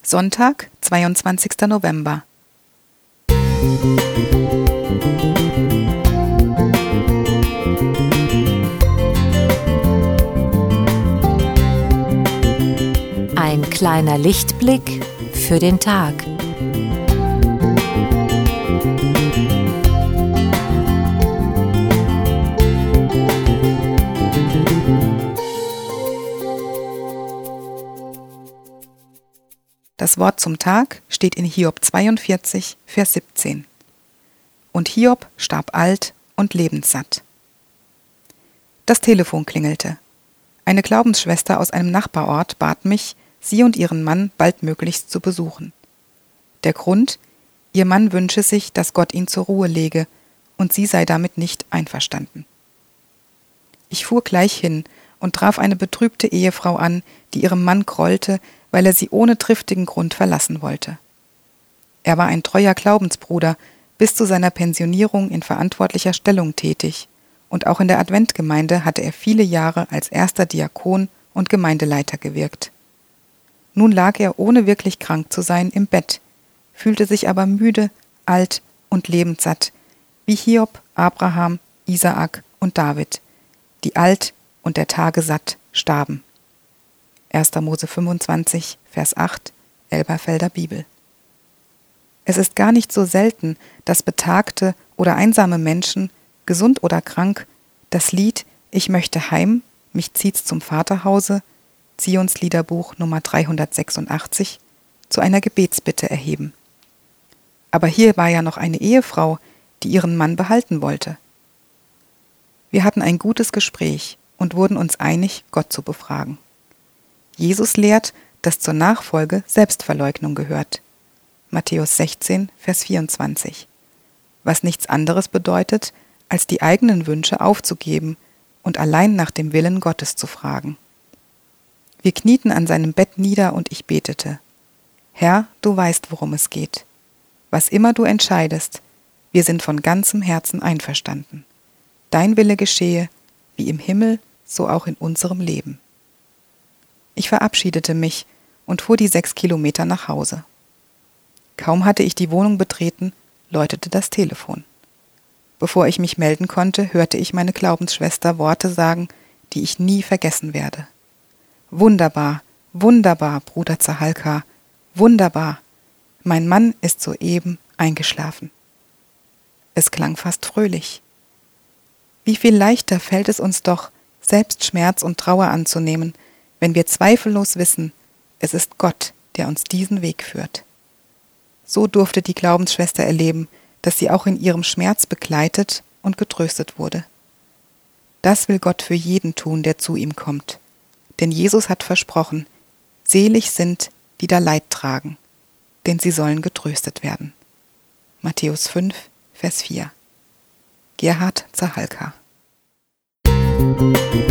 Sonntag, 22. November. Ein kleiner Lichtblick für den Tag. Das Wort zum Tag steht in Hiob 42, Vers 17. Und Hiob starb alt und lebenssatt. Das Telefon klingelte. Eine Glaubensschwester aus einem Nachbarort bat mich, sie und ihren Mann baldmöglichst zu besuchen. Der Grund: Ihr Mann wünsche sich, dass Gott ihn zur Ruhe lege, und sie sei damit nicht einverstanden. Ich fuhr gleich hin und traf eine betrübte Ehefrau an, die ihrem Mann grollte, weil er sie ohne triftigen Grund verlassen wollte. Er war ein treuer Glaubensbruder, bis zu seiner Pensionierung in verantwortlicher Stellung tätig, und auch in der Adventgemeinde hatte er viele Jahre als erster Diakon und Gemeindeleiter gewirkt. Nun lag er, ohne wirklich krank zu sein, im Bett, fühlte sich aber müde, alt und lebenssatt, wie Hiob, Abraham, Isaak und David, die alt und der Tage satt starben. 1. Mose 25, Vers 8, Elberfelder Bibel. Es ist gar nicht so selten, dass betagte oder einsame Menschen, gesund oder krank, das Lied »Ich möchte heim, mich zieht's zum Vaterhause« Zionsliederbuch Nummer 386 zu einer Gebetsbitte erheben. Aber hier war ja noch eine Ehefrau, die ihren Mann behalten wollte. Wir hatten ein gutes Gespräch und wurden uns einig, Gott zu befragen. Jesus lehrt, dass zur Nachfolge Selbstverleugnung gehört. Matthäus 16, Vers 24. Was nichts anderes bedeutet, als die eigenen Wünsche aufzugeben und allein nach dem Willen Gottes zu fragen. Wir knieten an seinem Bett nieder und ich betete: Herr, du weißt, worum es geht. Was immer du entscheidest, wir sind von ganzem Herzen einverstanden. Dein Wille geschehe, wie im Himmel, so auch in unserem Leben. Ich verabschiedete mich und fuhr die 6 Kilometer nach Hause. Kaum hatte ich die Wohnung betreten, läutete das Telefon. Bevor ich mich melden konnte, hörte ich meine Glaubensschwester Worte sagen, die ich nie vergessen werde. Wunderbar, wunderbar, Bruder Zahalka, wunderbar. Mein Mann ist soeben eingeschlafen. Es klang fast fröhlich. Wie viel leichter fällt es uns doch, selbst Schmerz und Trauer anzunehmen, wenn wir zweifellos wissen, es ist Gott, der uns diesen Weg führt. So durfte die Glaubensschwester erleben, dass sie auch in ihrem Schmerz begleitet und getröstet wurde. Das will Gott für jeden tun, der zu ihm kommt. Denn Jesus hat versprochen, selig sind, die da Leid tragen, denn sie sollen getröstet werden. Matthäus 5, Vers 4. Gerhard Zahalka.